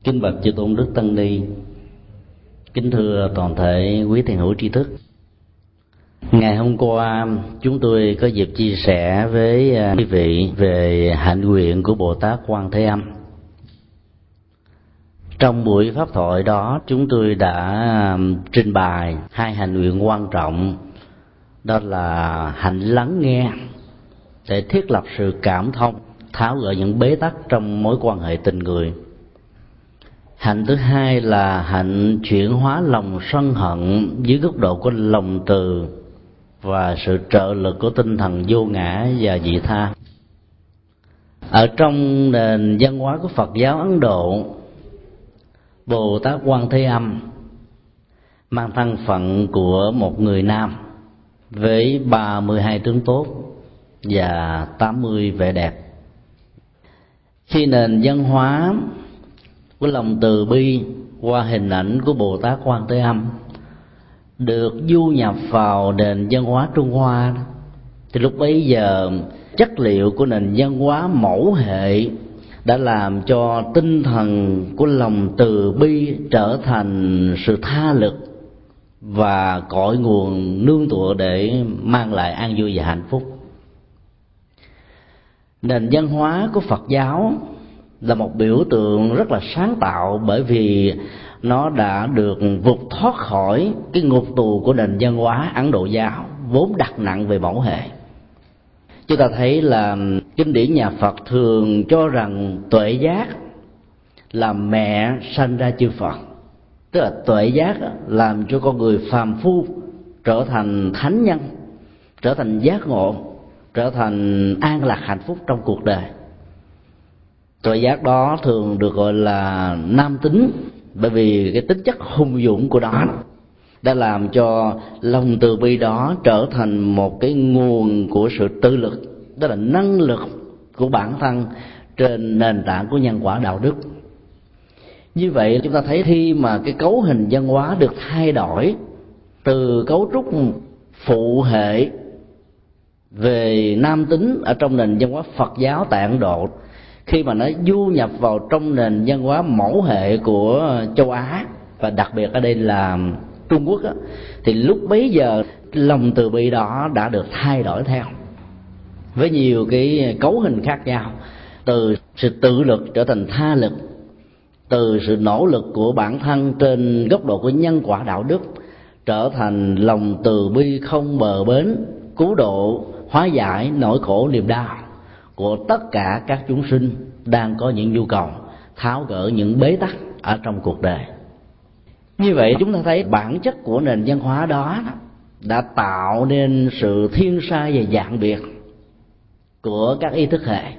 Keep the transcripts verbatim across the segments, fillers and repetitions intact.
Kính bạch chư tôn đức tăng ni, kính thưa toàn thể quý thiền hữu tri thức. Ngày hôm qua chúng tôi có dịp chia sẻ với quý vị về hạnh nguyện của Bồ Tát Quan Thế Âm. Trong buổi pháp thoại đó, chúng tôi đã trình bày hai hạnh nguyện quan trọng, đó là hạnh lắng nghe để thiết lập sự cảm thông, tháo gỡ những bế tắc trong mối quan hệ tình người. Hạnh thứ hai là hạnh chuyển hóa lòng sân hận dưới góc độ của lòng từ và sự trợ lực của tinh thần vô ngã và vị tha. Ở trong nền văn hóa của Phật giáo Ấn Độ, Bồ Tát Quan Thế Âm mang thân phận của một người nam với ba mươi hai tướng tốt và tám mươi vẻ đẹp. Khi nền văn hóa của lòng từ bi qua hình ảnh của Bồ Tát Quan Thế Âm được du nhập vào nền văn hóa Trung Hoa, thì lúc bấy giờ chất liệu của nền văn hóa mẫu hệ đã làm cho tinh thần của lòng từ bi trở thành sự tha lực và cội nguồn nương tựa để mang lại an vui và hạnh phúc. Nền văn hóa của Phật giáo là một biểu tượng rất là sáng tạo, bởi vì nó đã được vụt thoát khỏi cái ngục tù của nền văn hóa Ấn Độ giáo vốn đặt nặng về mẫu hệ. Chúng ta thấy là kinh điển nhà Phật thường cho rằng tuệ giác là mẹ sanh ra chư Phật, tức là tuệ giác làm cho con người phàm phu trở thành thánh nhân, trở thành giác ngộ, trở thành an lạc hạnh phúc trong cuộc đời. Tuệ giác đó thường được gọi là nam tính, bởi vì cái tính chất hùng dũng của nó đã làm cho lòng từ bi đó trở thành một cái nguồn của sự tự lực, đó là năng lực của bản thân trên nền tảng của nhân quả đạo đức. Như vậy chúng ta thấy khi mà cái cấu hình văn hóa được thay đổi từ cấu trúc phụ hệ về nam tính ở trong nền văn hóa Phật giáo tại Ấn Độ, khi mà nó du nhập vào trong nền văn hóa mẫu hệ của châu Á và đặc biệt ở đây là Trung Quốc á, thì lúc bấy giờ lòng từ bi đó đã được thay đổi theo với nhiều cái cấu hình khác nhau, từ sự tự lực trở thành tha lực, từ sự nỗ lực của bản thân trên góc độ của nhân quả đạo đức trở thành lòng từ bi không bờ bến, cứu độ hóa giải nỗi khổ niềm đau của tất cả các chúng sinh đang có những nhu cầu, tháo gỡ những bế tắc ở trong cuộc đời. Như vậy chúng ta thấy bản chất của nền văn hóa đó đã tạo nên sự thiên sai và dạng biệt của các ý thức hệ,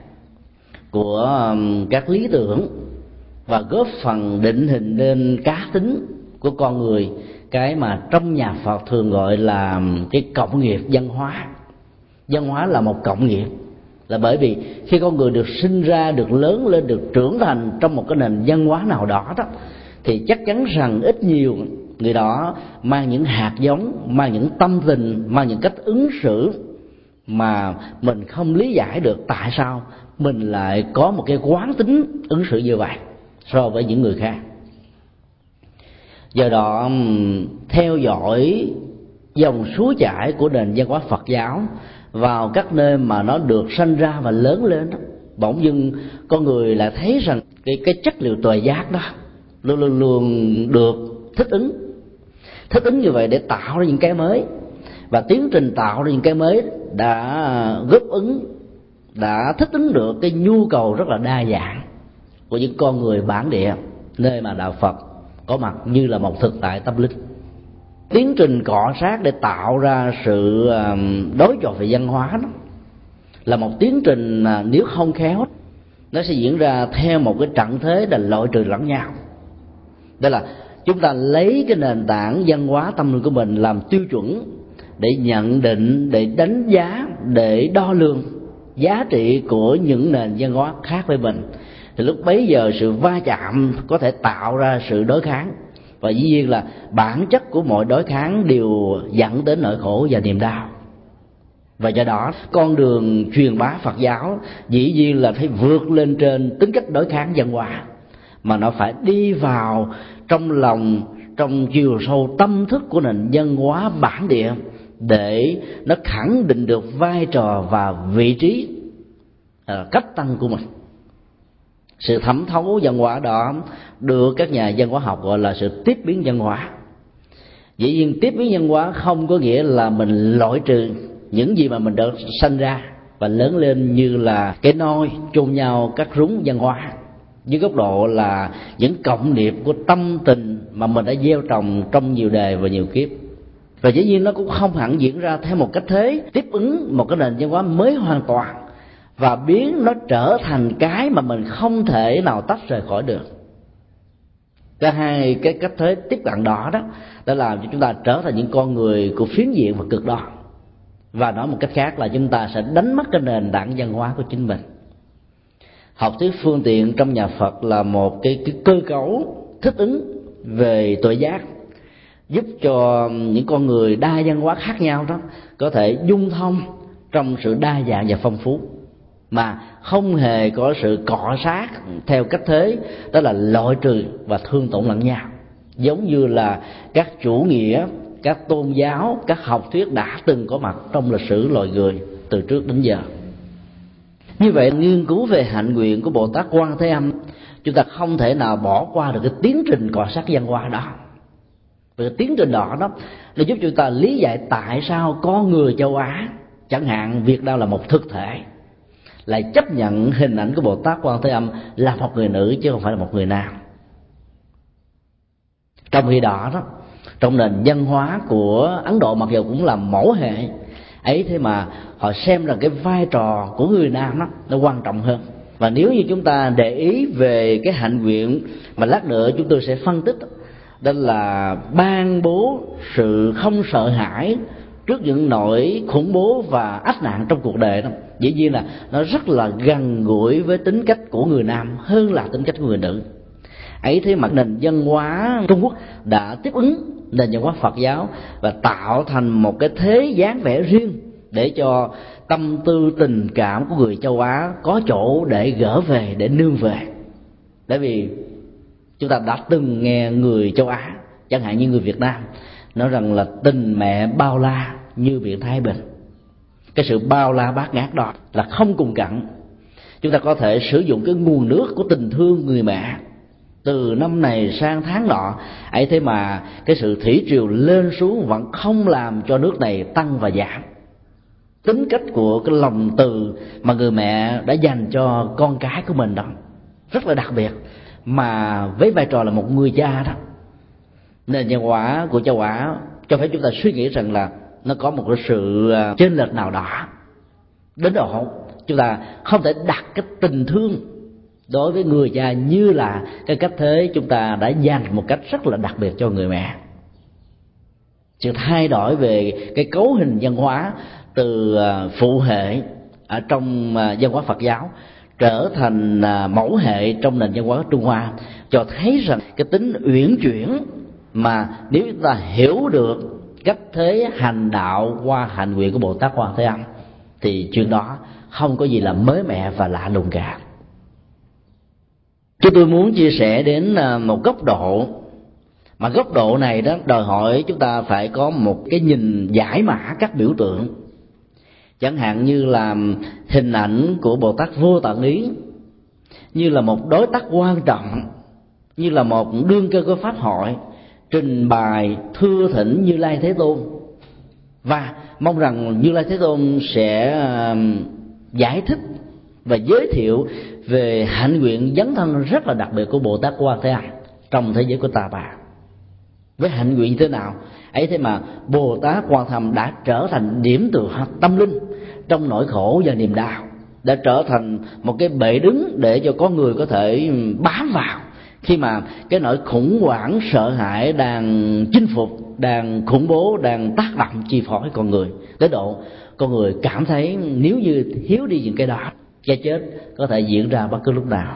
của các lý tưởng, và góp phần định hình nên cá tính của con người, cái mà trong nhà Phật thường gọi là cái cộng nghiệp văn hóa. Văn hóa là một cộng nghiệp, là bởi vì khi con người được sinh ra, được lớn lên, được trưởng thành trong một cái nền văn hóa nào đó đó, thì chắc chắn rằng ít nhiều người đó mang những hạt giống, mang những tâm tình, mang những cách ứng xử mà mình không lý giải được tại sao mình lại có một cái quán tính ứng xử như vậy so với những người khác. Do đó theo dõi dòng suối chảy của nền văn hóa Phật giáo vào các nơi mà nó được sanh ra và lớn lên đó, bỗng dưng con người lại thấy rằng cái cái chất liệu tuệ giác đó luôn luôn luôn được thích ứng thích ứng như vậy để tạo ra những cái mới, và tiến trình tạo ra những cái mới đã góp ứng, đã thích ứng được cái nhu cầu rất là đa dạng của những con người bản địa nơi mà đạo Phật có mặt như là một thực tại tâm linh. Tiến trình cọ sát để tạo ra sự đối chọi về văn hóa đó là một tiến trình mà nếu không khéo nó sẽ diễn ra theo một cái trận thế là loại trừ lẫn nhau. Đó là chúng ta lấy cái nền tảng văn hóa tâm linh của mình làm tiêu chuẩn để nhận định, để đánh giá, để đo lường giá trị của những nền văn hóa khác với mình, thì lúc bấy giờ sự va chạm có thể tạo ra sự đối kháng, và dĩ nhiên là bản chất của mọi đối kháng đều dẫn đến nỗi khổ và niềm đau. Và do đó con đường truyền bá Phật giáo dĩ nhiên là phải vượt lên trên tính cách đối kháng văn hóa, mà nó phải đi vào trong lòng, trong chiều sâu tâm thức của nền văn hóa bản địa để nó khẳng định được vai trò và vị trí cách tăng của mình. Sự thẩm thấu văn hóa đó được các nhà văn hóa học gọi là sự tiếp biến văn hóa. Dĩ nhiên tiếp biến văn hóa không có nghĩa là mình loại trừ những gì mà mình đã sanh ra và lớn lên như là cái nôi chôn nhau cắt rúng văn hóa, dưới góc độ là những cộng niệm của tâm tình mà mình đã gieo trồng trong nhiều đời và nhiều kiếp. Và dĩ nhiên nó cũng không hẳn diễn ra theo một cách thế tiếp ứng một cái nền văn hóa mới hoàn toàn và biến nó trở thành cái mà mình không thể nào tách rời khỏi được. Cả hai cái cách thế tiếp cận đó đó đã làm cho chúng ta trở thành những con người của phiến diện và cực đoan, và nói một cách khác là chúng ta sẽ đánh mất cái nền tảng văn hóa của chính mình. Học thuyết phương tiện trong nhà Phật là một cái, cái cơ cấu thích ứng về tuệ giác, giúp cho những con người đa văn hóa khác nhau đó có thể dung thông trong sự đa dạng và phong phú, mà không hề có sự cọ sát theo cách thế đó là loại trừ và thương tổn lẫn nhau, giống như là các chủ nghĩa, các tôn giáo, các học thuyết đã từng có mặt trong lịch sử loài người từ trước đến giờ. Như vậy, nghiên cứu về hạnh nguyện của Bồ Tát Quan Thế Âm, chúng ta không thể nào bỏ qua được cái tiến trình cọ sát văn hóa đó. Vì cái tiến trình đó đó nó giúp chúng ta lý giải tại sao con người châu Á, chẳng hạn Việt Nam là một thực thể, lại chấp nhận hình ảnh của Bồ Tát Quan Thế Âm là một người nữ chứ không phải là một người nam. Trong khi đó đó, trong nền văn hóa của Ấn Độ, mặc dù cũng là mẫu hệ ấy, thế mà họ xem rằng cái vai trò của người nam đó nó quan trọng hơn. Và nếu như chúng ta để ý về cái hạnh nguyện mà lát nữa chúng tôi sẽ phân tích, đó là ban bố sự không sợ hãi trước những nỗi khủng bố và ách nạn trong cuộc đời đó, dĩ nhiên là nó rất là gần gũi với tính cách của người nam hơn là tính cách của người nữ. Ấy thế mà nền văn hóa Trung Quốc đã tiếp ứng nền văn hóa Phật giáo và tạo thành một cái thế dáng vẻ riêng để cho tâm tư tình cảm của người châu Á có chỗ để gỡ về, để nương về. Bởi vì chúng ta đã từng nghe người châu Á, chẳng hạn như người Việt Nam, nói rằng là tình mẹ bao la như biển Thái Bình. Cái sự bao la bát ngát đó là không cùng cặn. Chúng ta có thể sử dụng cái nguồn nước của tình thương người mẹ từ năm này sang tháng nọ ấy, thế mà cái sự thủy triều lên xuống vẫn không làm cho nước này tăng và giảm. Tính cách của cái lòng từ mà người mẹ đã dành cho con cái của mình đó rất là đặc biệt, mà với vai trò là một người cha đó, nền văn hóa của châu Á cho phép chúng ta suy nghĩ rằng là nó có một cái sự chênh lệch nào đó đến độ chúng ta không thể đặt cái tình thương đối với người cha như là cái cách thế chúng ta đã dành một cách rất là đặc biệt cho người mẹ. Sự thay đổi về cái cấu hình văn hóa từ phụ hệ ở trong văn hóa Phật giáo trở thành mẫu hệ trong nền văn hóa Trung Hoa cho thấy rằng cái tính uyển chuyển mà nếu chúng ta hiểu được cách thế hành đạo qua hạnh nguyện của Bồ Tát Quan Thế Âm thì chuyện đó không có gì là mới mẻ và lạ lùng cả. Chúng tôi muốn chia sẻ đến một góc độ mà góc độ này đó đòi hỏi chúng ta phải có một cái nhìn giải mã các biểu tượng, chẳng hạn như là hình ảnh của Bồ Tát Vô Tận Ý như là một đối tác quan trọng, như là một đương cơ của pháp hội trình bày thưa thỉnh Như Lai Thế Tôn, và mong rằng Như Lai Thế Tôn sẽ giải thích và giới thiệu về hạnh nguyện dấn thân rất là đặc biệt của Bồ Tát Quan Thế Âm trong thế giới của Ta Bà. Với hạnh nguyện như thế nào ấy, thế mà Bồ Tát Quan Thế Âm đã trở thành điểm tựa tâm linh trong nỗi khổ và niềm đau, đã trở thành một cái bệ đứng để cho con người có thể bám vào khi mà cái nỗi khủng hoảng sợ hãi đang chinh phục, đang khủng bố, đang tác động chi phối con người tới độ con người cảm thấy nếu như thiếu đi những cái đó, cái chết có thể diễn ra bất cứ lúc nào.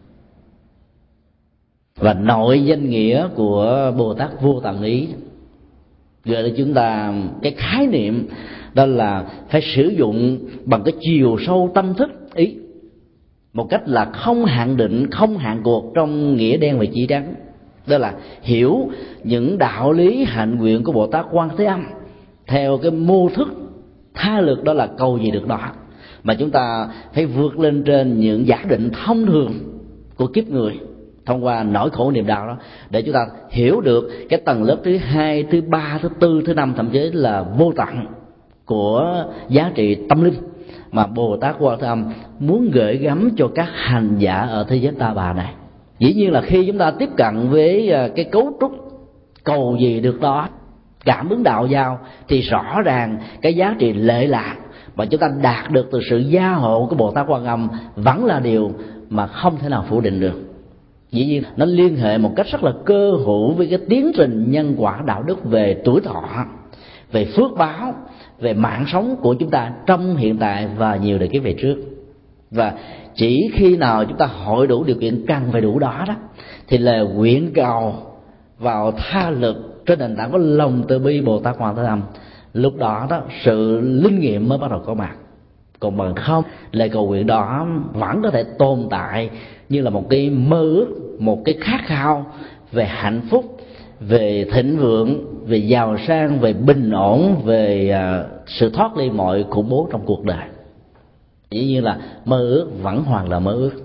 Và nội danh nghĩa của Bồ Tát Vô Tận Ý gợi cho chúng ta cái khái niệm đó là phải sử dụng bằng cái chiều sâu tâm thức ý một cách là không hạn định, không hạn cuộc trong nghĩa đen và chỉ trắng. Đó là hiểu những đạo lý hạnh nguyện của Bồ Tát Quan Thế Âm theo cái mô thức tha lực, đó là cầu gì được đó, mà chúng ta phải vượt lên trên những giả định thông thường của kiếp người thông qua nỗi khổ niềm đau đó, để chúng ta hiểu được cái tầng lớp thứ hai, thứ ba, thứ tư, thứ năm, thậm chí là vô tận của giá trị tâm linh mà Bồ Tát Quan Thế Âm muốn gửi gắm cho các hành giả ở thế giới ta bà này. Dĩ nhiên là khi chúng ta tiếp cận với cái cấu trúc cầu gì được đó, cảm ứng đạo giao, thì rõ ràng cái giá trị lệ lạc mà chúng ta đạt được từ sự gia hộ của Bồ Tát Quan Âm vẫn là điều mà không thể nào phủ định được. Dĩ nhiên nó liên hệ một cách rất là cơ hữu với cái tiến trình nhân quả đạo đức về tuổi thọ, về phước báo, về mạng sống của chúng ta trong hiện tại và nhiều đời kiếp về trước. Và chỉ khi nào chúng ta hội đủ điều kiện cần phải đủ đó đó, thì lời nguyện cầu vào tha lực trên nền tảng của lòng từ bi Bồ Tát Quan Thế Âm, lúc đó đó sự linh nghiệm mới bắt đầu có mặt. Còn bằng không, lời cầu nguyện đó vẫn có thể tồn tại như là một cái mơ ước, một cái khát khao về hạnh phúc, về thịnh vượng, về giàu sang, về bình ổn, về uh, sự thoát ly mọi khủng bố trong cuộc đời. Dĩ nhiên là mơ ước vẫn hoàn là mơ ước.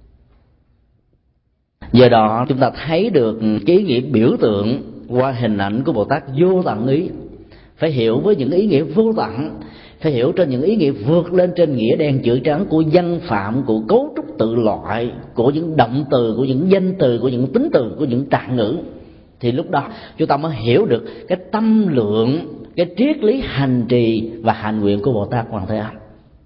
Do đó chúng ta thấy được cái ý nghĩa biểu tượng qua hình ảnh của Bồ Tát vô tận ý. Phải hiểu với những ý nghĩa vô tận, phải hiểu trên những ý nghĩa vượt lên trên nghĩa đen chữ trắng của văn phạm, của cấu trúc tự loại, của những động từ, của những danh từ, của những tính từ, của những trạng ngữ. Thì lúc đó chúng ta mới hiểu được cái tâm lượng, cái triết lý hành trì và hạnh nguyện của Bồ Tát Quan Thế Âm.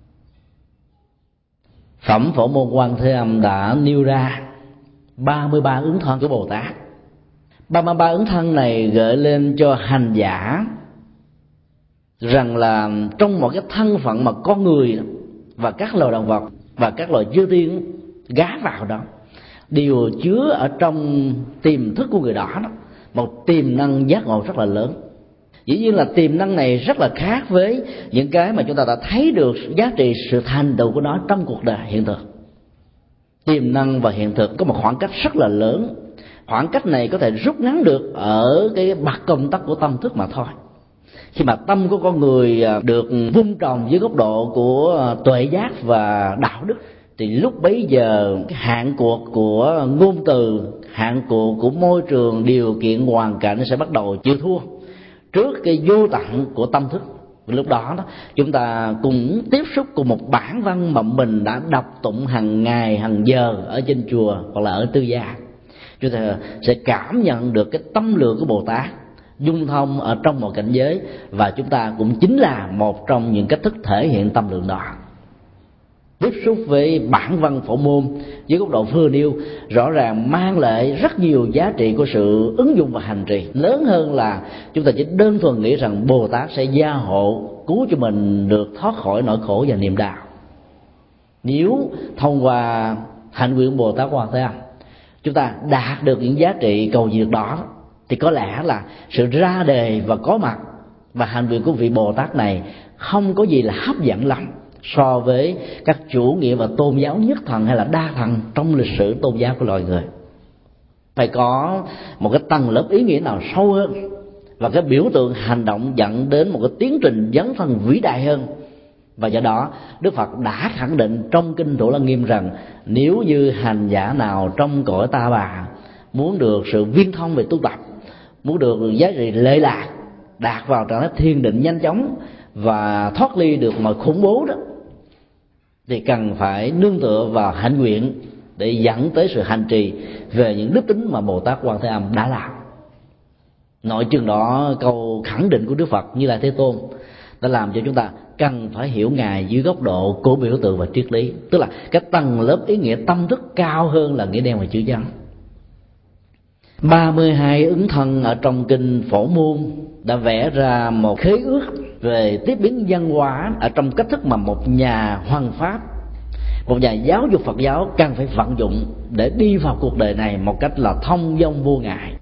Phẩm Phổ Môn Quan Thế Âm đã nêu ra ba mươi ba ứng thân của Bồ Tát. ba mươi ba ứng thân này gợi lên cho hành giả rằng là trong một cái thân phận mà con người và các loài động vật và các loài chư thiên gá vào đó đều chứa ở trong tiềm thức của người đó, đó một tiềm năng giác ngộ rất là lớn. Dĩ nhiên là tiềm năng này rất là khác với những cái mà chúng ta đã thấy được giá trị sự thành tựu của nó trong cuộc đời hiện thực. Tiềm năng và hiện thực có một khoảng cách rất là lớn. Khoảng cách này có thể rút ngắn được ở cái bậc công tắc của tâm thức mà thôi. Khi mà tâm của con người được vun trồng dưới góc độ của tuệ giác và đạo đức, thì lúc bấy giờ cái hạn cuộc của ngôn từ, hạn cuộc của môi trường, điều kiện, hoàn cảnh sẽ bắt đầu chịu thua trước cái vô tận của tâm thức. Lúc đó, đó chúng ta cũng tiếp xúc cùng một bản văn mà mình đã đọc tụng hàng ngày hàng giờ ở trên chùa hoặc là ở tư gia. Chúng ta sẽ cảm nhận được cái tâm lượng của Bồ Tát dung thông ở trong một cảnh giới, và chúng ta cũng chính là một trong những cách thức thể hiện tâm lượng đó. Tiếp xúc với bản văn Phổ Môn với góc độ vừa nêu rõ ràng mang lại rất nhiều giá trị của sự ứng dụng và hành trì, lớn hơn là chúng ta chỉ đơn thuần nghĩ rằng Bồ Tát sẽ gia hộ cứu cho mình được thoát khỏi nỗi khổ và niềm đau. Nếu thông qua hạnh nguyện Bồ Tát Quan Thế Âm chúng ta đạt được những giá trị cầu diệt đó, thì có lẽ là sự ra đề và có mặt và hạnh nguyện của vị Bồ Tát này không có gì là hấp dẫn lắm so với các chủ nghĩa và tôn giáo nhất thần hay là đa thần trong lịch sử tôn giáo của loài người. Phải có một cái tầng lớp ý nghĩa nào sâu hơn, và cái biểu tượng hành động dẫn đến một cái tiến trình dấn thân vĩ đại hơn. Và do đó Đức Phật đã khẳng định trong kinh Thủ Lăng Nghiêm rằng nếu như hành giả nào trong cõi ta bà muốn được sự viên thông về tu tập, muốn được giá trị lệ lạc, đạt vào trạng thái thiền định nhanh chóng và thoát ly được mọi khủng bố đó, thì cần phải nương tựa vào hạnh nguyện để dẫn tới sự hành trì về những đức tính mà Bồ Tát Quan Thế Âm đã làm. Nội chừng đó câu khẳng định của Đức Phật Như Lai Thế Tôn đã làm cho chúng ta cần phải hiểu Ngài dưới góc độ của biểu tượng và triết lý, tức là cái tầng lớp ý nghĩa tâm thức cao hơn là nghĩa đen và chữ trắng. ba mươi hai ứng thân ở trong kinh Phổ Môn đã vẽ ra một khế ước về tiếp biến văn hóa ở trong cách thức mà một nhà hoằng pháp, một nhà giáo dục Phật giáo cần phải vận dụng để đi vào cuộc đời này một cách là thông dong vô ngại.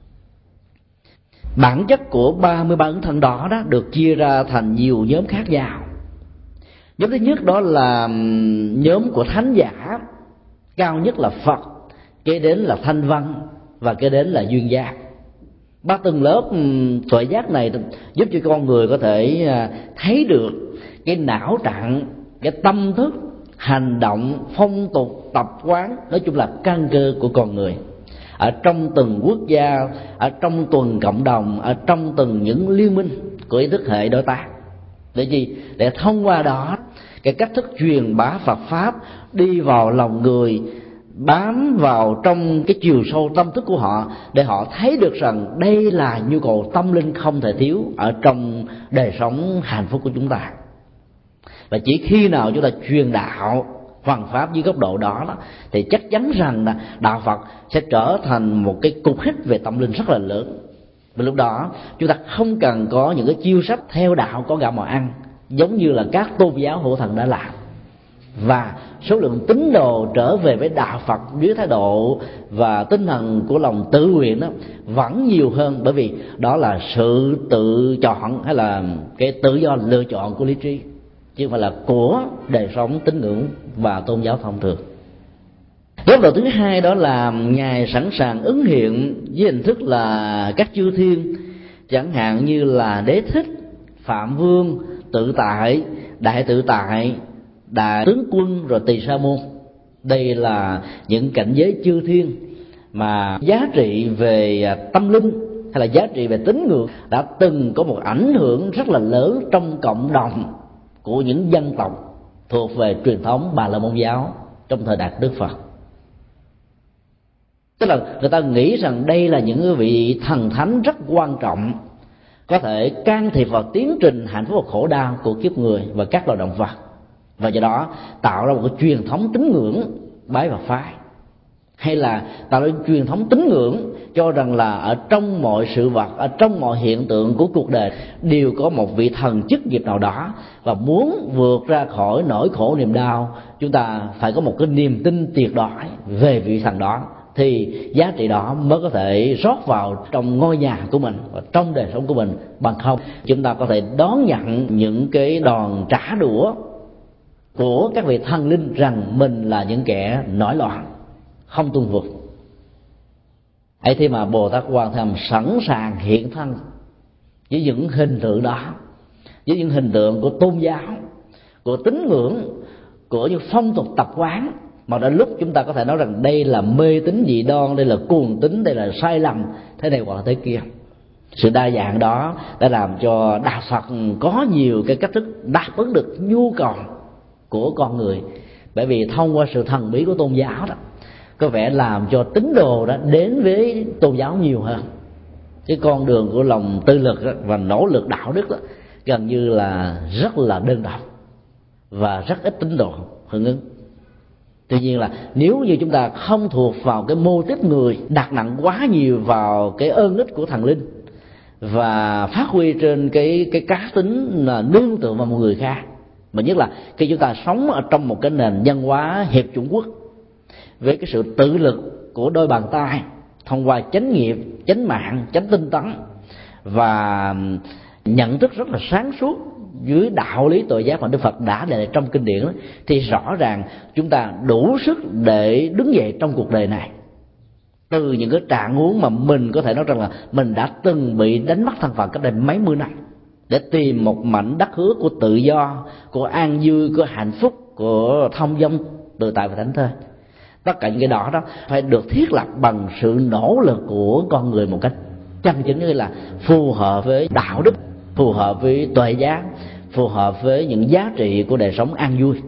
Bản chất của ba mươi ba ứng thân đó, đó được chia ra thành nhiều nhóm khác nhau. Nhóm thứ nhất đó là nhóm của thánh giả, cao nhất là Phật, kế đến là Thanh Văn và kế đến là Duyên Giác. Ba tầng lớp tuệ giác này giúp cho con người có thể thấy được cái não trạng, cái tâm thức, hành động, phong tục, tập quán, nói chung là căn cơ của con người ở trong từng quốc gia, ở trong từng cộng đồng, ở trong từng những liên minh của ý thức hệ đối tác. Để gì? Để thông qua đó cái cách thức truyền bá Phật pháp đi vào lòng người, bám vào trong cái chiều sâu tâm thức của họ, để họ thấy được rằng đây là nhu cầu tâm linh không thể thiếu ở trong đời sống hạnh phúc của chúng ta. Và chỉ khi nào chúng ta truyền đạo hoàn pháp dưới góc độ đó, đó thì chắc chắn rằng là đạo Phật sẽ trở thành một cái cục hích về tâm linh rất là lớn. Và lúc đó chúng ta không cần có những cái chiêu sách theo đạo có gạo mà ăn giống như là các tôn giáo hữu thần đã làm, và số lượng tín đồ trở về với đạo Phật dưới thái độ và tinh thần của lòng tự nguyện đó vẫn nhiều hơn, bởi vì đó là sự tự chọn hay là cái tự do lựa chọn của lý trí, chứ không phải là của đời sống tín ngưỡng và tôn giáo thông thường. Góc độ thứ hai đó là Ngài sẵn sàng ứng hiện với hình thức là các chư thiên, chẳng hạn như là Đế Thích, Phạm Vương, Tự Tại, Đại Tự Tại, Đại Tướng Quân, rồi Tỳ Sa Môn. Đây là những cảnh giới chư thiên mà giá trị về tâm linh hay là giá trị về tín ngưỡng đã từng có một ảnh hưởng rất là lớn trong cộng đồng của những dân tộc thuộc về truyền thống Bà La Môn giáo trong thời đại Đức Phật. Tức là người ta nghĩ rằng đây là những vị thần thánh rất quan trọng, có thể can thiệp vào tiến trình hạnh phúc và khổ đau của kiếp người và các loài động vật, và do đó tạo ra một cái truyền thống tín ngưỡng bái và phái, hay là tạo ra truyền thống tín ngưỡng cho rằng là ở trong mọi sự vật, ở trong mọi hiện tượng của cuộc đời đều có một vị thần chức nghiệp nào đó, và muốn vượt ra khỏi nỗi khổ niềm đau chúng ta phải có một cái niềm tin tuyệt đối về vị thần đó, thì giá trị đó mới có thể rót vào trong ngôi nhà của mình và trong đời sống của mình. Bằng không chúng ta có thể đón nhận những cái đòn trả đũa của các vị thần linh rằng mình là những kẻ nổi loạn, không tuân phục. ấy thế mà Bồ Tát Quan Thế Âm sẵn sàng hiện thân với những hình tượng đó, với những hình tượng của tôn giáo, của tín ngưỡng, của những phong tục tập quán mà đến lúc chúng ta có thể nói rằng đây là mê tín dị đoan, đây là cuồng tín, đây là sai lầm, thế này hoặc là thế kia. Sự đa dạng đó đã làm cho đạo Phật có nhiều cái cách thức đáp ứng được nhu cầu của con người, bởi vì thông qua sự thần bí của tôn giáo đó có vẻ làm cho tín đồ đó đến với tôn giáo nhiều hơn. Cái con đường của lòng tư lực đó, và nỗ lực đạo đức đó, gần như là rất là đơn độc và rất ít tín đồ hưởng ứng. Tuy nhiên là nếu như chúng ta không thuộc vào cái mô típ người, đặt nặng quá nhiều vào cái ơn ích của thần linh và phát huy trên cái cái cá tính là nương tựa vào một người khác, mà nhất là khi chúng ta sống ở trong một cái nền văn hóa hiệp chủng quốc với cái sự tự lực của đôi bàn tay thông qua chánh nghiệp, chánh mạng, chánh tinh tấn và nhận thức rất là sáng suốt dưới đạo lý tội giác mà Đức Phật đã để lại trong kinh điển đó, thì rõ ràng chúng ta đủ sức để đứng dậy trong cuộc đời này từ những cái trạng huống mà mình có thể nói rằng là mình đã từng bị đánh mất thân phận cách đây mấy mươi năm, để tìm một mảnh đất hứa của tự do, của an vui, của hạnh phúc, của thông dong tự tại và thảnh thơi. Tất cả những cái đó đó phải được thiết lập bằng sự nỗ lực của con người một cách chân chính, như là phù hợp với đạo đức, phù hợp với tuệ giác, phù hợp với những giá trị của đời sống an vui.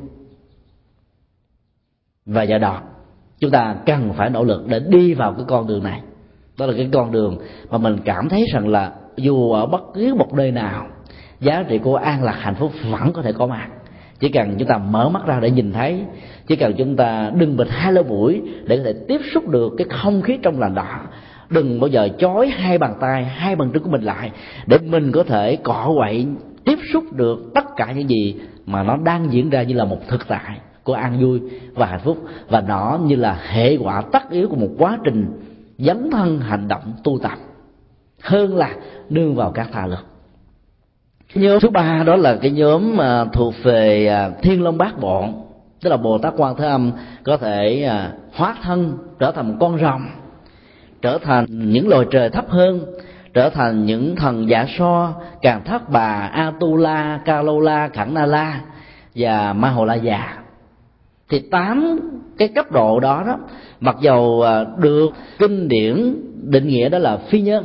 Và do đó chúng ta cần phải nỗ lực để đi vào cái con đường này. Đó là cái con đường mà mình cảm thấy rằng là dù ở bất cứ một nơi nào, giá trị của an lạc hạnh phúc vẫn có thể có mặt. Chỉ cần chúng ta mở mắt ra để nhìn thấy, chỉ cần chúng ta đừng bịt hai lỗ mũi để có thể tiếp xúc được cái không khí trong lành đó. Đừng bao giờ chói hai bàn tay, hai bàn chân của mình lại để mình có thể cọ quậy tiếp xúc được tất cả những gì mà nó đang diễn ra như là một thực tại của an vui và hạnh phúc, và nó như là hệ quả tất yếu của một quá trình dấn thân hành động tu tập, hơn là nương vào các tha lực. Nhóm thứ ba đó là cái nhóm mà thuộc về Thiên Long Bát Bộ, tức là Bồ Tát Quan Thế Âm có thể hóa thân trở thành một con rồng, trở thành những loài trời thấp hơn, trở thành những thần Dạ So, Càn Thất Bà, Atula, Kalola, Khẳng Na La và Ma Hồ La Già. Thì tám cái cấp độ đó đó, mặc dầu được kinh điển định nghĩa đó là phi nhân,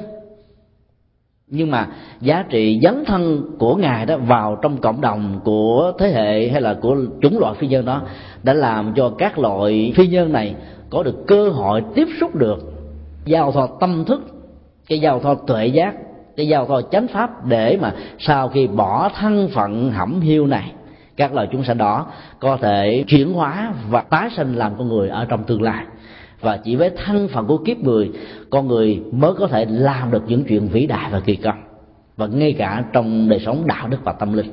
nhưng mà giá trị dấn thân của Ngài đó vào trong cộng đồng của thế hệ hay là của chủng loại phi nhân đó đã làm cho các loại phi nhân này có được cơ hội tiếp xúc được giao thoa tâm thức, cái giao thoa tuệ giác, cái giao thoa chánh pháp, để mà sau khi bỏ thân phận hẩm hiu này, các loài chúng sanh đó có thể chuyển hóa và tái sinh làm con người ở trong tương lai. Và chỉ với thân phận của kiếp người, con người mới có thể làm được những chuyện vĩ đại và kỳ công, và ngay cả trong đời sống đạo đức và tâm linh.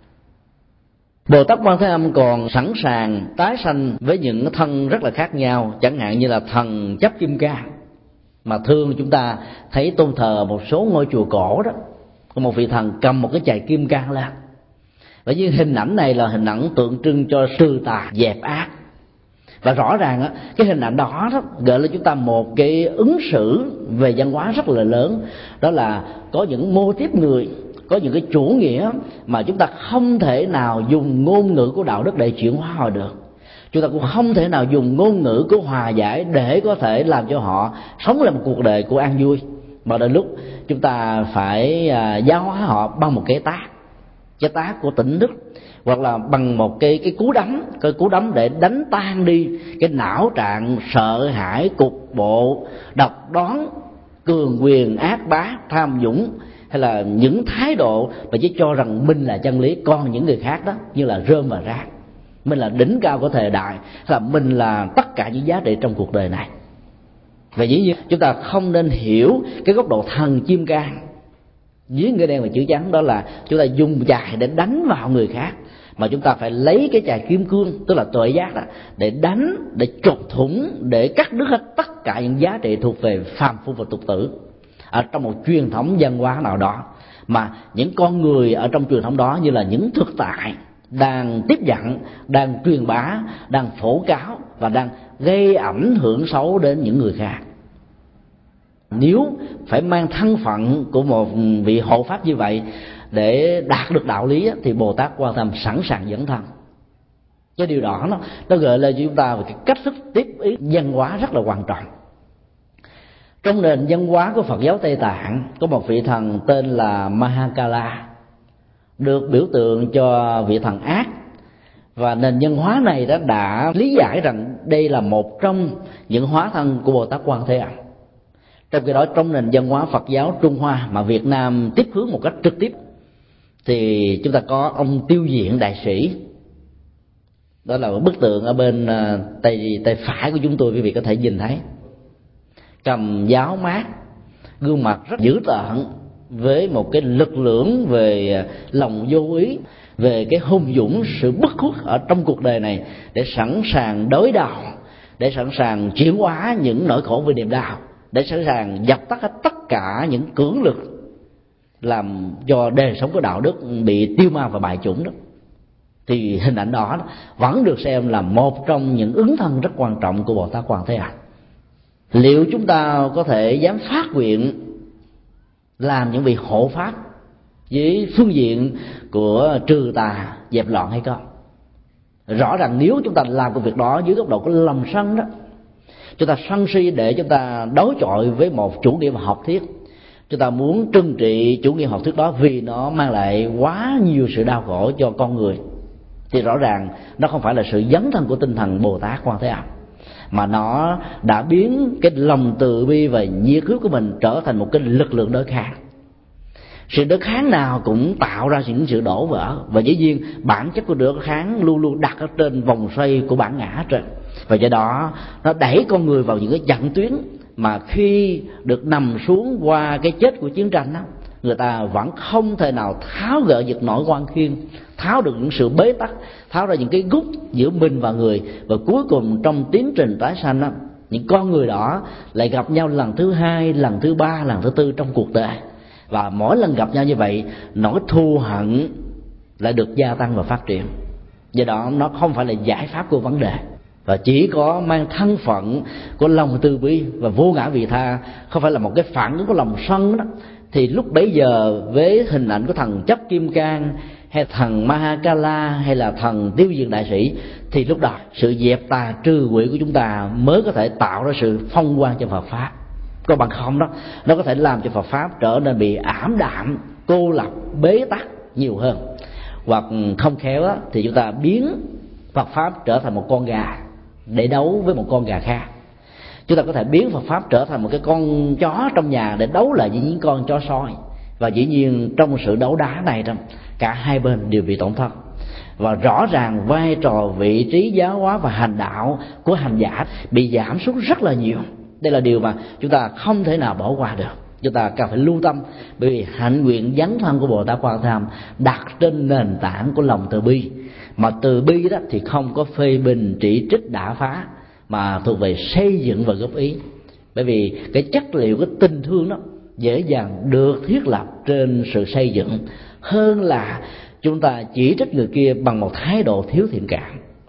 Bồ Tát Quan Thế Âm còn sẵn sàng tái sanh với những thân rất là khác nhau, chẳng hạn như là thần chấp kim cang, mà thường chúng ta thấy tôn thờ một số ngôi chùa cổ đó, có một vị thần cầm một cái chày kim cang lên. Và những hình ảnh này là hình ảnh tượng trưng cho trừ tà dẹp ác. Và rõ ràng á, cái hình ảnh đó, đó gợi lên chúng ta một cái ứng xử về văn hóa rất là lớn. Đó là có những mô típ người, có những cái chủ nghĩa mà chúng ta không thể nào dùng ngôn ngữ của đạo đức để chuyển hóa họ được. Chúng ta cũng không thể nào dùng ngôn ngữ của hòa giải để có thể làm cho họ sống lại một cuộc đời của an vui. Mà đến lúc chúng ta phải giáo hóa họ bằng một cái tác, cái tác của tỉnh thức, hoặc là bằng một cái cái cú đấm, cái cú đấm để đánh tan đi cái não trạng sợ hãi, cục bộ, độc đoán, cường quyền, ác bá, tham nhũng, hay là những thái độ mà chỉ cho rằng mình là chân lý, còn những người khác đó như là rơm và rác, mình là đỉnh cao của thời đại, là mình là tất cả những giá trị trong cuộc đời này. Và dĩ nhiên chúng ta không nên hiểu cái góc độ thần chim cang dưới người đen và chữ trắng, đó là chúng ta dùng chài để đánh vào người khác, mà chúng ta phải lấy cái chài kim cương, tức là tuệ giác đó, để đánh, để chọc thủng, để cắt đứt hết tất cả những giá trị thuộc về phàm phu và tục tử ở trong một truyền thống văn hóa nào đó. Mà những con người ở trong truyền thống đó như là những thực tại đang tiếp nhận, đang truyền bá, đang phổ cáo và đang gây ảnh hưởng xấu đến những người khác. Nếu phải mang thân phận của một vị hộ pháp như vậy để đạt được đạo lý thì Bồ Tát Quan Thế Âm sẵn sàng dẫn thân. Cái điều đó nó, nó gợi lên cho chúng ta về cái cách thức tiếp ý văn hóa rất là quan trọng. Trong nền văn hóa của Phật giáo Tây Tạng có một vị thần tên là Mahakala, được biểu tượng cho vị thần ác, và nền văn hóa này đã, đã lý giải rằng đây là một trong những hóa thân của Bồ Tát Quan Thế Âm. Trong khi đó trong nền văn hóa Phật giáo Trung Hoa mà Việt Nam tiếp hướng một cách trực tiếp thì chúng ta có ông Tiêu Diện Đại Sĩ. Đó là một bức tượng ở bên tay tay phải của chúng tôi, quý vị có thể nhìn thấy, cầm giáo mát, gương mặt rất dữ tợn, với một cái lực lưỡng về lòng vô ý, về cái hung dũng, sự bất khuất ở trong cuộc đời này, để sẵn sàng đối đầu, để sẵn sàng chuyển hóa những nỗi khổ về niềm đau, để sẵn sàng dập tắt hết tất cả những cưỡng lực làm cho đời sống của đạo đức bị tiêu ma và bại chủng đó. Thì hình ảnh đó vẫn được xem là một trong những ứng thân rất quan trọng của Bồ Tát Quan Thế Âm. Liệu chúng ta có thể dám phát nguyện làm những vị hộ pháp với phương diện của trừ tà dẹp loạn hay không? Rõ ràng nếu chúng ta làm công việc đó dưới góc độ của lòng sân đó, chúng ta sân si để chúng ta đối chọi với một chủ nghĩa học thuyết, chúng ta muốn trừng trị chủ nghĩa học thuyết đó vì nó mang lại quá nhiều sự đau khổ cho con người, thì rõ ràng nó không phải là sự dấn thân của tinh thần Bồ Tát Quan Thế Âm, mà nó đã biến cái lòng từ bi và nhiệt huyết của mình trở thành một cái lực lượng đối kháng. Sự đối kháng nào cũng tạo ra những sự đổ vỡ, và dĩ nhiên bản chất của đối kháng luôn luôn đặt ở trên vòng xoay của bản ngã trên, và do đó nó đẩy con người vào những cái trận tuyến mà khi được nằm xuống qua cái chết của chiến tranh đó, người ta vẫn không thể nào tháo gỡ giật nổi quan khiên, tháo được những sự bế tắc, tháo ra những cái gút giữa mình và người, và cuối cùng trong tiến trình tái sanh đó, những con người đó lại gặp nhau lần thứ hai, lần thứ ba, lần thứ tư trong cuộc đời, Và mỗi lần gặp nhau như vậy, nỗi thù hận lại được gia tăng và phát triển. Do đó nó không phải là giải pháp của vấn đề, và chỉ có mang thân phận của lòng từ bi và vô ngã vị tha, không phải là một cái phản ứng của lòng sân đó, thì lúc bấy giờ với hình ảnh của thần chấp kim cang hay thần Mahakala hay là thần tiêu diệt đại sĩ, thì lúc đó sự dẹp tà trừ quỷ của chúng ta mới có thể tạo ra sự phong quang cho Phật pháp. Còn bằng không đó, nó có thể làm cho Phật pháp trở nên bị ảm đạm, cô lập, bế tắc nhiều hơn. Hoặc không khéo đó, thì chúng ta biến Phật pháp trở thành một con gà để đấu với một con gà khác. Chúng ta có thể biến Phật pháp trở thành một cái con chó trong nhà để đấu lại với những con chó sói. Và dĩ nhiên trong sự đấu đá này, cả hai bên đều bị tổn thất. Và rõ ràng vai trò, vị trí giáo hóa và hành đạo của hành giả bị giảm xuống rất là nhiều. Đây là điều mà chúng ta không thể nào bỏ qua được. Chúng ta cần phải lưu tâm, bởi vì hạnh nguyện dấn thân của Bồ Tát Quan Thế Âm đặt trên nền tảng của lòng từ bi. Mà từ bi đó thì không có phê bình, chỉ trích, đả phá, mà thuộc về xây dựng và góp ý. Bởi vì cái chất liệu, cái tình thương đó dễ dàng được thiết lập trên sự xây dựng, hơn là chúng ta chỉ trích người kia bằng một thái độ thiếu thiện cảm.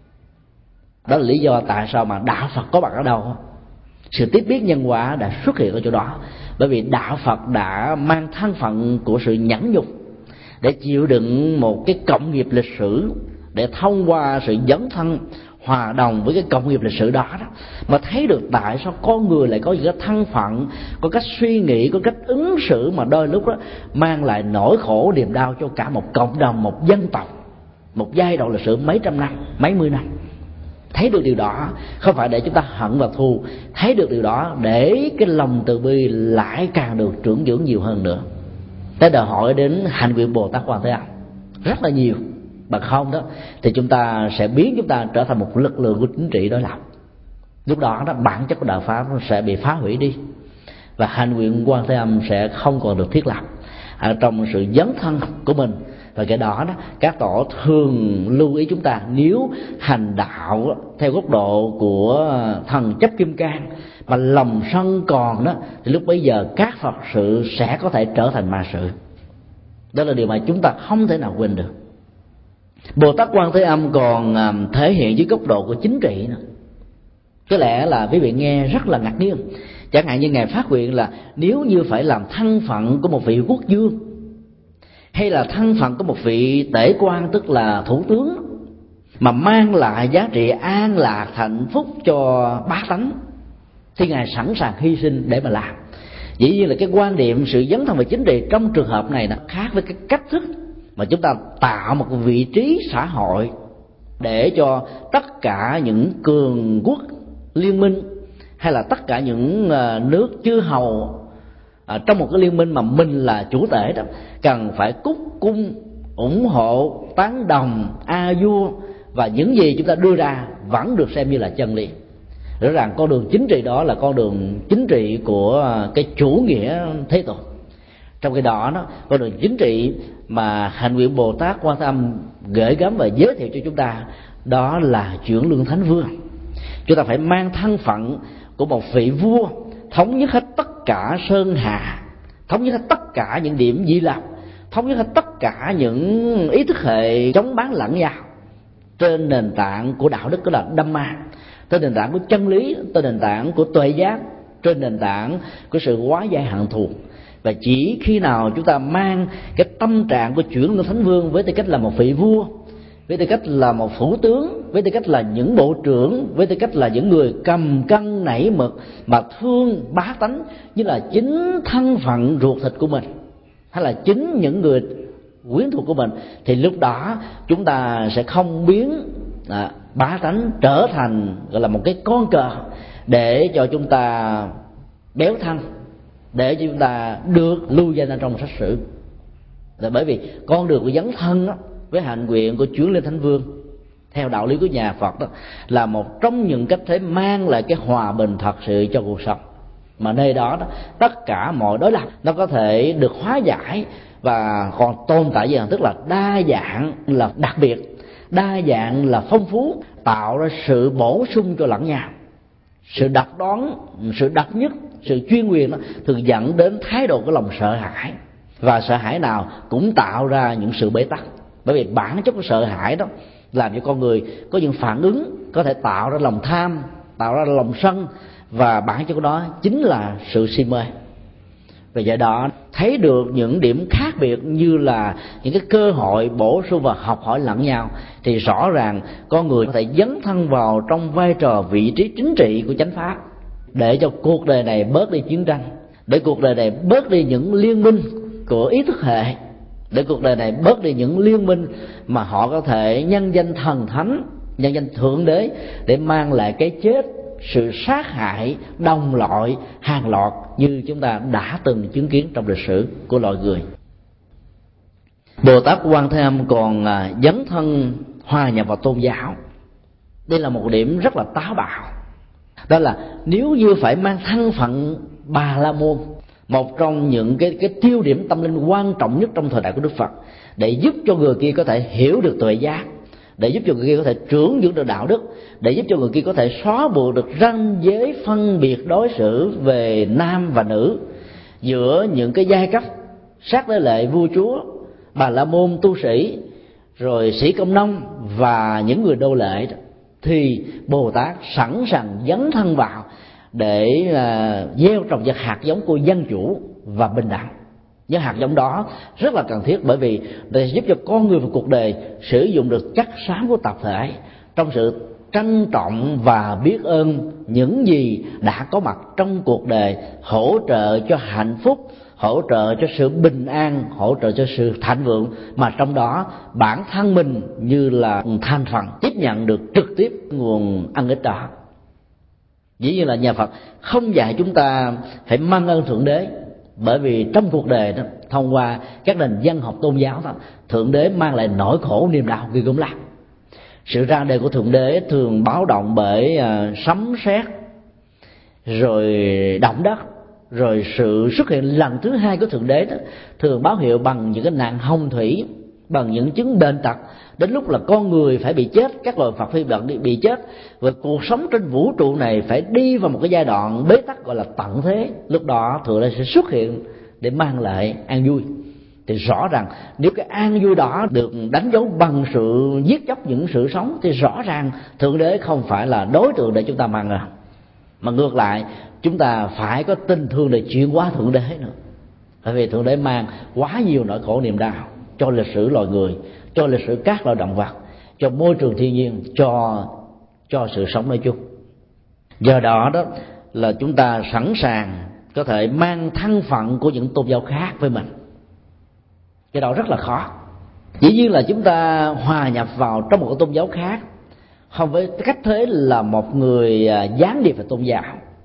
Đó là lý do tại sao mà đạo Phật có mặt ở đâu, sự tiếp biến nhân quả đã xuất hiện ở chỗ đó. Bởi vì đạo Phật đã mang thân phận của sự nhẫn nhục để chịu đựng một cái cộng nghiệp lịch sử, để thông qua sự dấn thân hòa đồng với cái cộng nghiệp lịch sử đó, đó mà thấy được tại sao con người lại có những cái thân phận, có cách suy nghĩ, có cách ứng xử mà đôi lúc đó mang lại nỗi khổ niềm đau cho cả một cộng đồng, một dân tộc, một giai đoạn lịch sử mấy trăm năm, mấy mươi năm. Thấy được điều đó không phải để chúng ta hận và thù, thấy được điều đó để cái lòng từ bi lại càng được trưởng dưỡng nhiều hơn nữa. Tới đòi hỏi đến hạnh nguyện Bồ Tát Quan Thế Âm rất là nhiều. Bằng không đó thì chúng ta sẽ biến chúng ta trở thành một lực lượng của chính trị đối lập. Lúc đó đó bản chất của đạo pháp sẽ bị phá hủy đi, và hạnh nguyện Quan Thế Âm sẽ không còn được thiết lập ở trong sự dấn thân của mình. Và cái đó đó các tổ thường lưu ý chúng ta, nếu hành đạo theo góc độ của thần chấp kim cang mà lòng sân còn đó, thì lúc bấy giờ các Phật sự sẽ có thể trở thành ma sự. Đó là điều mà chúng ta không thể nào quên được. Bồ Tát Quan Thế Âm còn thể hiện dưới góc độ của chính trị nữa. Có lẽ là quý vị nghe rất là ngạc nhiên. Chẳng hạn như Ngài phát nguyện là nếu như phải làm thân phận của một vị quốc vương, hay là thân phận của một vị tể quan, tức là thủ tướng, mà mang lại giá trị an lạc hạnh phúc cho bá tánh, thì Ngài sẵn sàng hy sinh để mà làm. Dĩ nhiên là cái quan điểm sự dấn thân vào chính trị trong trường hợp này nó khác với cái cách thức mà chúng ta tạo một vị trí xã hội để cho tất cả những cường quốc liên minh, hay là tất cả những nước chư hầu à, trong một cái liên minh mà mình là chủ tể đó, cần phải cúc cung ủng hộ, tán đồng, a vua, và những gì chúng ta đưa ra vẫn được xem như là chân lý. Rõ ràng con đường chính trị đó là con đường chính trị của cái chủ nghĩa thế tục. Trong cái đó, đó con đường chính trị mà hạnh nguyện Bồ Tát Quan Thế Âm gửi gắm và giới thiệu cho chúng ta, đó là chuyển lương thánh vương. Chúng ta phải mang thân phận của một vị vua, thống nhất hết tất cả sơn hà, thống nhất hết tất cả những điểm di lập, thống nhất hết tất cả những ý thức hệ chống bán lẫn nhau trên nền tảng của đạo đức, đó là Dhamma, trên nền tảng của chân lý, trên nền tảng của tuệ giác, trên nền tảng của sự hóa giải hận thù. Và chỉ khi nào chúng ta mang cái tâm trạng của chuyển lương thánh vương với tư cách là một vị vua, với tư cách là một thủ tướng, với tư cách là những bộ trưởng, với tư cách là những người cầm cân nảy mực mà thương bá tánh như là chính thân phận ruột thịt của mình, hay là chính những người quyến thuộc của mình, thì lúc đó chúng ta sẽ không biến à, bá tánh trở thành gọi là một cái con cờ để cho chúng ta béo thân, để cho chúng ta được lưu danh ở trong sách sử. Là bởi vì con đường của dấn thân đó, với hạnh nguyện của chuyển lên thánh vương theo đạo lý của nhà Phật đó, là một trong những cách thế mang lại cái hòa bình thật sự cho cuộc sống. Mà nơi đó, đó tất cả mọi đối lập nó có thể được hóa giải và còn tồn tại gì, tức là đa dạng là đặc biệt, đa dạng là phong phú, tạo ra sự bổ sung cho lẫn nhau. Sự độc đoán, sự độc nhất, sự chuyên quyền đó thường dẫn đến thái độ của lòng sợ hãi, và sợ hãi nào cũng tạo ra những sự bế tắc. Bởi vì bản chất của sợ hãi đó làm cho con người có những phản ứng có thể tạo ra lòng tham, tạo ra lòng sân, và bản chất của đó chính là sự si mê. Và do đó thấy được những điểm khác biệt như là những cái cơ hội bổ sung và học hỏi lẫn nhau, thì rõ ràng con người có thể dấn thân vào trong vai trò vị trí chính trị của chánh pháp, để cho cuộc đời này bớt đi chiến tranh, để cuộc đời này bớt đi những liên minh của ý thức hệ, để cuộc đời này bớt đi những liên minh mà họ có thể nhân danh thần thánh, nhân danh thượng đế để mang lại cái chết, sự sát hại đồng loại hàng loạt như chúng ta đã từng chứng kiến trong lịch sử của loài người. Bồ Tát Quan Thế Âm còn dấn thân hòa nhập vào tôn giáo. Đây là một điểm rất là táo bạo. Đó là nếu như phải mang thân phận Bà La Môn, một trong những cái, cái tiêu điểm tâm linh quan trọng nhất trong thời đại của Đức Phật, để giúp cho người kia có thể hiểu được tuệ giác, để giúp cho người kia có thể trưởng dưỡng được đạo đức, để giúp cho người kia có thể xóa buộc được ranh giới phân biệt đối xử về nam và nữ, giữa những cái giai cấp sát đế lệ, vua chúa, Bà La Môn, tu sĩ, rồi sĩ công nông và những người đô lệ, thì Bồ Tát sẵn sàng dấn thân vào để uh, gieo trồng những hạt giống của dân chủ và bình đẳng. Những hạt giống đó rất là cần thiết, bởi vì để giúp cho con người và cuộc đời sử dụng được chất xám của tập thể trong sự trân trọng và biết ơn những gì đã có mặt trong cuộc đời, hỗ trợ cho hạnh phúc, hỗ trợ cho sự bình an, hỗ trợ cho sự thịnh vượng, mà trong đó bản thân mình như là thành phần tiếp nhận được trực tiếp nguồn ăn ích đó. Dĩ nhiên là nhà Phật không dạy chúng ta phải mang ơn Thượng Đế, bởi vì trong cuộc đời đó, thông qua các nền văn học tôn giáo đó, Thượng Đế mang lại nỗi khổ niềm đau ghê gớm lắm. Sự ra đời của Thượng Đế thường báo động bởi uh, sấm sét, rồi động đất, rồi sự xuất hiện lần thứ hai của Thượng Đế đó thường báo hiệu bằng những cái nạn hồng thủy, bằng những chứng bệnh tật, đến lúc là con người phải bị chết, các loài Phật phi bị, bị chết, và cuộc sống trên vũ trụ này phải đi vào một cái giai đoạn bế tắc gọi là tận thế. Lúc đó Thượng Đế sẽ xuất hiện để mang lại an vui. Thì rõ ràng nếu cái an vui đó được đánh dấu bằng sự giết chóc những sự sống, thì rõ ràng Thượng Đế không phải là đối tượng để chúng ta mang ra, mà ngược lại chúng ta phải có tình thương để chuyển hóa Thượng Đế nữa. Bởi vì Thượng Đế mang quá nhiều nỗi khổ niềm đau cho lịch sử loài người, cho lịch sử các loài động vật, cho môi trường thiên nhiên, cho cho sự sống nói chung. Do đó đó là chúng ta sẵn sàng có thể mang thân phận của những tôn giáo khác với mình. Cái đó rất là khó. Dĩ nhiên là chúng ta hòa nhập vào trong một cái tôn giáo khác không với cách thế là một người gián điệp về tôn giáo,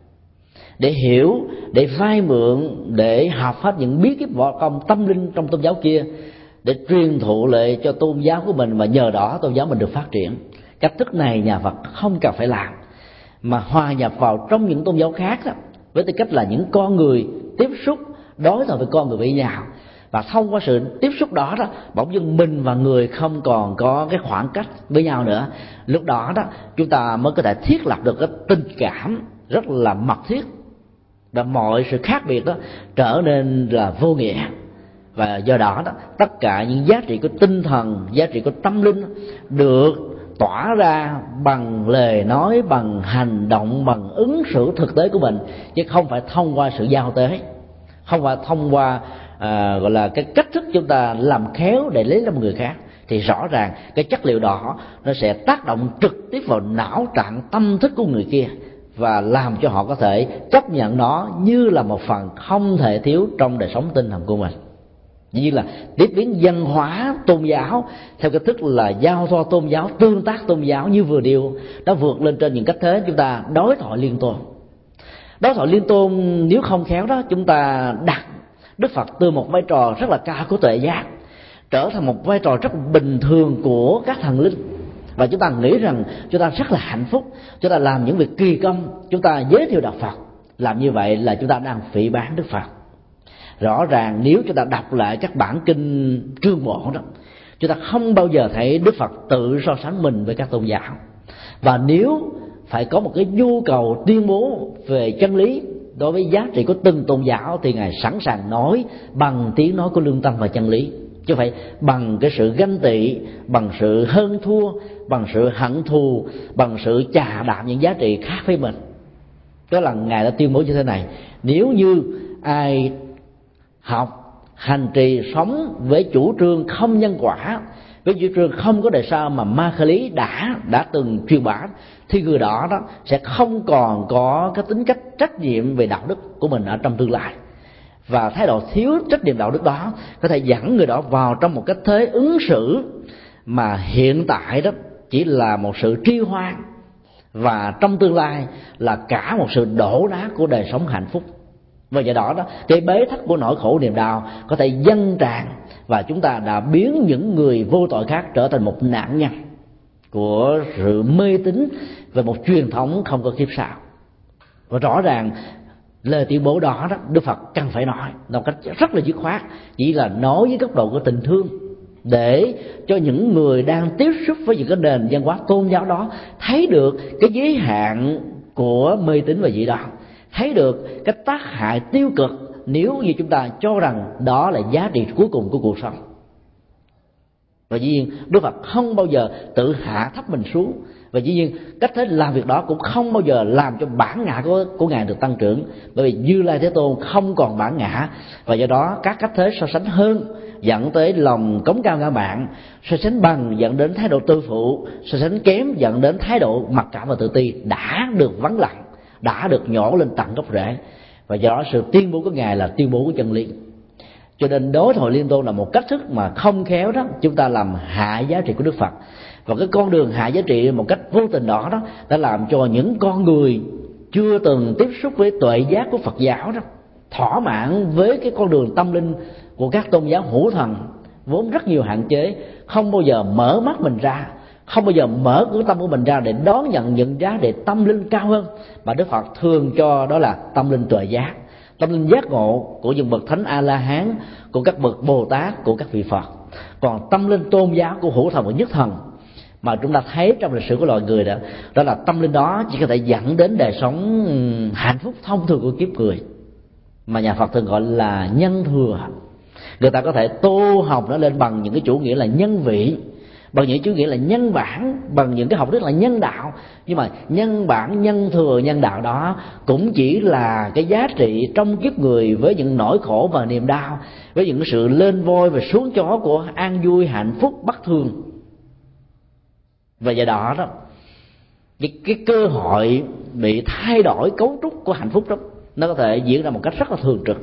để hiểu, để vay mượn, để học hết những bí kíp võ công tâm linh trong tôn giáo kia, để truyền thụ lại cho tôn giáo của mình, và nhờ đó tôn giáo mình được phát triển. Cách thức này nhà Phật không cần phải làm, mà hòa nhập vào trong những tôn giáo khác đó, với tư cách là những con người tiếp xúc đối thoại với con người với nhau. Và thông qua sự tiếp xúc đó đó, bỗng dưng mình và người không còn có cái khoảng cách với nhau nữa. Lúc đó đó chúng ta mới có thể thiết lập được cái tình cảm rất là mật thiết, và mọi sự khác biệt đó trở nên là vô nghĩa. Và do đó đó tất cả những giá trị của tinh thần, giá trị của tâm linh được tỏa ra bằng lời nói, bằng hành động, bằng ứng xử thực tế của mình, chứ không phải thông qua sự giao tế, không phải thông qua à, gọi là cái cách thức chúng ta làm khéo để lấy lòng người khác. Thì rõ ràng cái chất liệu đó nó sẽ tác động trực tiếp vào não trạng tâm thức của người kia, và làm cho họ có thể chấp nhận nó như là một phần không thể thiếu trong đời sống tinh thần của mình. Như là tiếp biến văn hóa tôn giáo theo cái thức là giao thoa tôn giáo, tương tác tôn giáo như vừa điều, nó vượt lên trên những cách thế chúng ta đối thoại liên tôn. Đối thoại liên tôn nếu không khéo đó, chúng ta đặt Đức Phật từ một vai trò rất là cao của tuệ giác trở thành một vai trò rất bình thường của các thần linh, và chúng ta nghĩ rằng chúng ta rất là hạnh phúc, chúng ta làm những việc kỳ công, chúng ta giới thiệu đạo Phật. Làm như vậy là chúng ta đang phỉ báng Đức Phật. Rõ ràng nếu chúng ta đọc lại các bản kinh Trương Bộ đó, chúng ta không bao giờ thấy Đức Phật tự so sánh mình với các tôn giáo. Và nếu phải có một cái nhu cầu tuyên bố về chân lý, đối với giá trị của từng tôn giáo thì Ngài sẵn sàng nói bằng tiếng nói của lương tâm và chân lý, chứ phải bằng cái sự ganh tị, bằng sự hơn thua, bằng sự hận thù, bằng sự chà đạp những giá trị khác với mình. Đó là Ngài đã tuyên bố như thế này: nếu như ai học, hành trì, sống với chủ trương không nhân quả, với chủ trương không có đời sau mà ma khởi lý đã đã từng truyền bá, thì người đó đó sẽ không còn có cái tính cách trách nhiệm về đạo đức của mình ở trong tương lai. Và thái độ thiếu trách nhiệm đạo đức đó có thể dẫn người đó vào trong một cách thế ứng xử mà hiện tại đó chỉ là một sự tri hoan, và trong tương lai là cả một sự đổ nát của đời sống hạnh phúc. Và do đó đó, cái bế tắc của nỗi khổ niềm đau có thể dâng tràn, và chúng ta đã biến những người vô tội khác trở thành một nạn nhân của sự mê tín về một truyền thống không có kiếp sau. Và rõ ràng lời tuyên bố đó, đó Đức Phật cần phải nói một cách rất là dứt khoát, chỉ là nói với góc độ của tình thương, để cho những người đang tiếp xúc với những cái nền văn hóa tôn giáo đó thấy được cái giới hạn của mê tín và dị đoan, thấy được cái tác hại tiêu cực nếu như chúng ta cho rằng đó là giá trị cuối cùng của cuộc sống. Và dĩ nhiên Đức Phật không bao giờ tự hạ thấp mình xuống, và dĩ nhiên cách thế làm việc đó cũng không bao giờ làm cho bản ngã của, của Ngài được tăng trưởng, bởi vì Như Lai Thế Tôn không còn bản ngã, và do đó các cách thế so sánh hơn dẫn tới lòng cống cao ngã mạn, so sánh bằng dẫn đến thái độ tư phụ, so sánh kém dẫn đến thái độ mặc cảm và tự ti đã được vắng lặng, đã được nhổ lên tận gốc rễ. Và do đó sự tuyên bố của Ngài là tuyên bố của chân lý. Cho nên đối thoại liên tôn là một cách thức mà không khéo đó chúng ta làm hạ giá trị của Đức Phật. Và cái con đường hạ giá trị một cách vô tình đó đó đã làm cho những con người chưa từng tiếp xúc với tuệ giác của Phật giáo đó thỏa mãn với cái con đường tâm linh của các tôn giáo hữu thần vốn rất nhiều hạn chế, không bao giờ mở mắt mình ra, không bao giờ mở cửa tâm của mình ra để đón nhận những giá trị tâm linh cao hơn mà Đức Phật thường cho đó là tâm linh tuệ giác, tâm linh giác ngộ của những bậc thánh A La Hán, của các bậc Bồ Tát, của các vị Phật. Còn tâm linh tôn giáo của hữu thần và nhất thần mà chúng ta thấy trong lịch sử của loài người đó, đó là tâm linh đó chỉ có thể dẫn đến đời sống hạnh phúc thông thường của kiếp người, mà nhà Phật thường gọi là nhân thừa. Người ta có thể tô học nó lên bằng những cái chủ nghĩa là nhân vị, bằng những chủ nghĩa là nhân bản, bằng những cái học thuyết là nhân đạo, nhưng mà nhân bản, nhân thừa, nhân đạo đó cũng chỉ là cái giá trị trong kiếp người với những nỗi khổ và niềm đau, với những sự lên voi và xuống chó của an vui, hạnh phúc, bất thường. Và do đó đó cái, cái cơ hội bị thay đổi cấu trúc của hạnh phúc đó nó có thể diễn ra một cách rất là thường trực,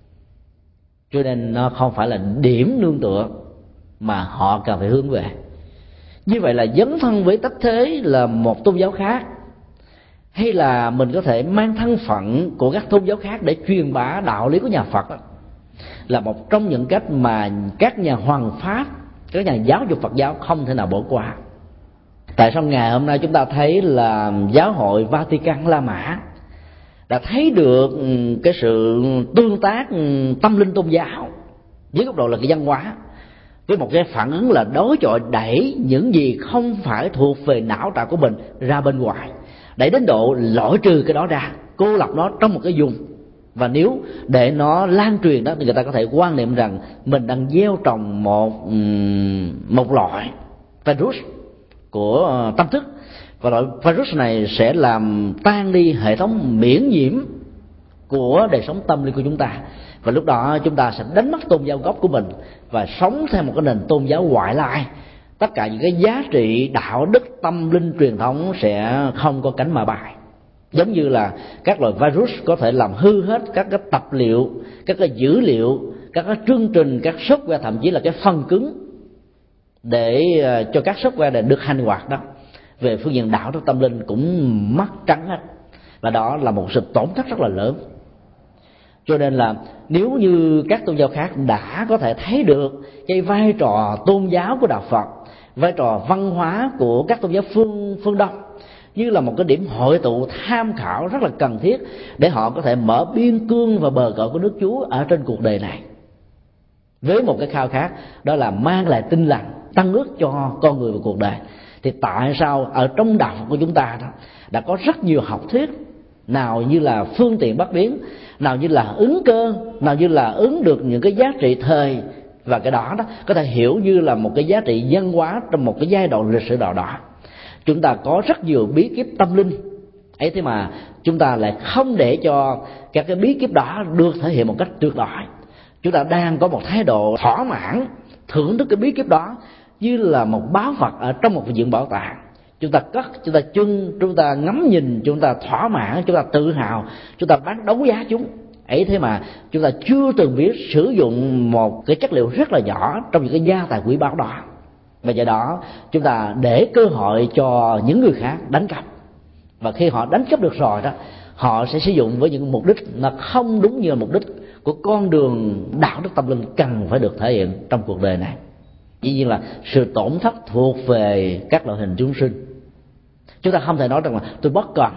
cho nên nó không phải là điểm nương tựa mà họ cần phải hướng về. Như vậy là dấn thân với tách thế là một tôn giáo khác, hay là mình có thể mang thân phận của các tôn giáo khác để truyền bá đạo lý của nhà Phật đó, là một trong những cách mà các nhà hoằng pháp, các nhà giáo dục Phật giáo không thể nào bỏ qua. Tại sao ngày hôm nay chúng ta thấy là giáo hội Vatican La Mã đã thấy được cái sự tương tác tâm linh tôn giáo với góc độ là cái văn hóa, với một cái phản ứng là đối chọi đẩy những gì không phải thuộc về não trạng của mình ra bên ngoài, đẩy đến độ loại trừ cái đó ra, cô lập nó trong một cái vùng. Và nếu để nó lan truyền đó thì người ta có thể quan niệm rằng mình đang gieo trồng một một loại virus của tâm thức, và loại virus này sẽ làm tan đi hệ thống miễn nhiễm của đời sống tâm linh của chúng ta, và lúc đó chúng ta sẽ đánh mất tôn giáo gốc của mình và sống theo một cái nền tôn giáo ngoại lai. Tất cả những cái giá trị đạo đức tâm linh truyền thống sẽ không có cánh mà bay. Giống như là các loại virus có thể làm hư hết các cái tập liệu, các cái dữ liệu, các cái chương trình, các software, thậm chí là cái phần cứng để cho các software này được hành hoạt đó, về phương diện đạo đức tâm linh cũng mất trắng hết, và đó là một sự tổn thất rất là lớn. Cho nên là nếu như các tôn giáo khác đã có thể thấy được cái vai trò tôn giáo của đạo Phật, vai trò văn hóa của các tôn giáo phương phương Đông như là một cái điểm hội tụ tham khảo rất là cần thiết để họ có thể mở biên cương và bờ cõi của nước Chúa ở trên cuộc đời này, với một cái khao khát đó là mang lại tinh lành, tăng ước cho con người và cuộc đời, thì tại sao ở trong đạo Phật của chúng ta đó đã có rất nhiều học thuyết nào như là phương tiện bắt biến, nào như là ứng cơ, nào như là ứng được những cái giá trị thời, và cái đó đó có thể hiểu như là một cái giá trị văn hóa trong một cái giai đoạn lịch sử nào đó. Chúng ta có rất nhiều bí kíp tâm linh ấy, thế mà chúng ta lại không để cho các cái bí kíp đó được thể hiện một cách tuyệt đối. Chúng ta đang có một thái độ thỏa mãn thưởng thức cái bí kíp đó như là một báu vật ở trong một viện bảo tàng. Chúng ta cất, chúng ta trưng, chúng ta ngắm nhìn, chúng ta thỏa mãn, chúng ta tự hào, chúng ta bán đấu giá chúng ấy, thế mà chúng ta chưa từng biết sử dụng một cái chất liệu rất là nhỏ trong những cái gia tài quý báu đó. Và do đó chúng ta để cơ hội cho những người khác đánh cắp, và khi họ đánh cắp được rồi đó, họ sẽ sử dụng với những mục đích là không đúng như là mục đích của con đường đạo đức tâm linh cần phải được thể hiện trong cuộc đời này. Dĩ nhiên là sự tổn thất thuộc về các loại hình chúng sinh. Chúng ta không thể nói rằng là tôi bất cần,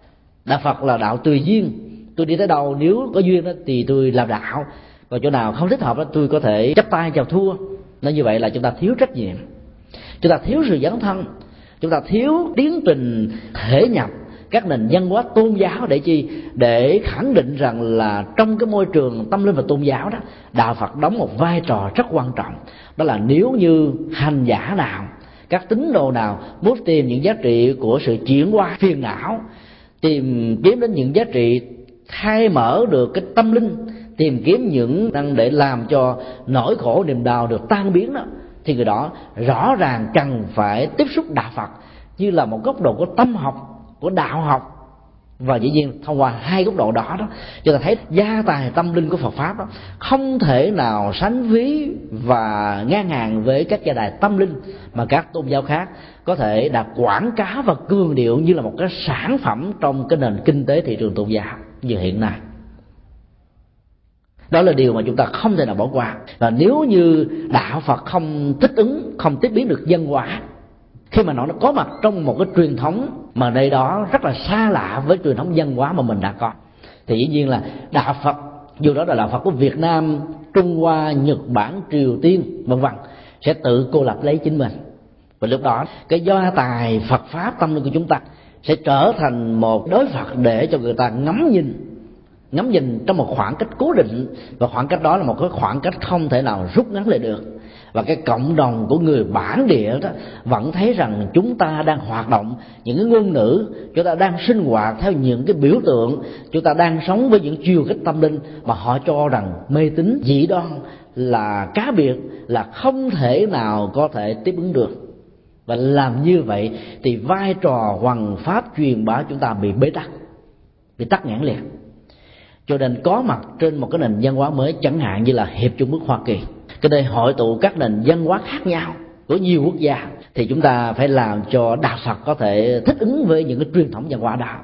đạo Phật là đạo tùy duyên, tôi đi tới đâu nếu có duyên đó thì tôi làm đạo, còn chỗ nào không thích hợp đó tôi có thể chắp tay chào thua. Nên như vậy là chúng ta thiếu trách nhiệm, chúng ta thiếu sự dấn thân, chúng ta thiếu tiến trình thể nhập các nền văn hóa tôn giáo. Để chi? Để khẳng định rằng là trong cái môi trường tâm linh và tôn giáo đó, đạo Phật đóng một vai trò rất quan trọng. Đó là nếu như hành giả nào, các tín đồ nào muốn tìm những giá trị của sự chuyển hóa phiền não, tìm kiếm đến những giá trị khai mở được cái tâm linh, tìm kiếm những năng để làm cho nỗi khổ niềm đau được tan biến đó, thì người đó rõ ràng cần phải tiếp xúc đạo Phật như là một góc độ của tâm học, của đạo học. Và dĩ nhiên thông qua hai góc độ đó đó, chúng ta thấy gia tài tâm linh của Phật pháp đó không thể nào sánh ví và ngang hàng với các gia tài tâm linh mà các tôn giáo khác có thể đặt quảng cáo và cường điệu như là một cái sản phẩm trong cái nền kinh tế thị trường tôn giáo như hiện nay. Đó là điều mà chúng ta không thể nào bỏ qua. Và nếu như đạo Phật không thích ứng, không tiếp biến được văn hóa, khi mà nó có mặt trong một cái truyền thống mà nơi đó rất là xa lạ với truyền thống văn hóa mà mình đã có, thì dĩ nhiên là đạo Phật, dù đó là đạo Phật của Việt Nam, Trung Hoa, Nhật Bản, Triều Tiên vân vân, sẽ tự cô lập lấy chính mình. Và lúc đó cái gia tài Phật pháp tâm linh của chúng ta sẽ trở thành một đối Phật để cho người ta ngắm nhìn, ngắm nhìn trong một khoảng cách cố định, và khoảng cách đó là một cái khoảng cách không thể nào rút ngắn lại được. Và cái cộng đồng của người bản địa đó vẫn thấy rằng chúng ta đang hoạt động những cái ngôn ngữ, chúng ta đang sinh hoạt theo những cái biểu tượng, chúng ta đang sống với những chiều kích tâm linh mà họ cho rằng mê tín dị đoan là cá biệt, là không thể nào có thể tiếp ứng được. Và làm như vậy thì vai trò hoằng pháp truyền bá chúng ta bị bế tắc, bị tắc nghẽn liệt. Cho nên có mặt trên một cái nền văn hóa mới, chẳng hạn như là Hiệp Trung Quốc Hoa Kỳ, cái nơi hội tụ các nền văn hóa khác nhau của nhiều quốc gia, thì chúng ta phải làm cho đạo Phật có thể thích ứng với những cái truyền thống văn hóa đó.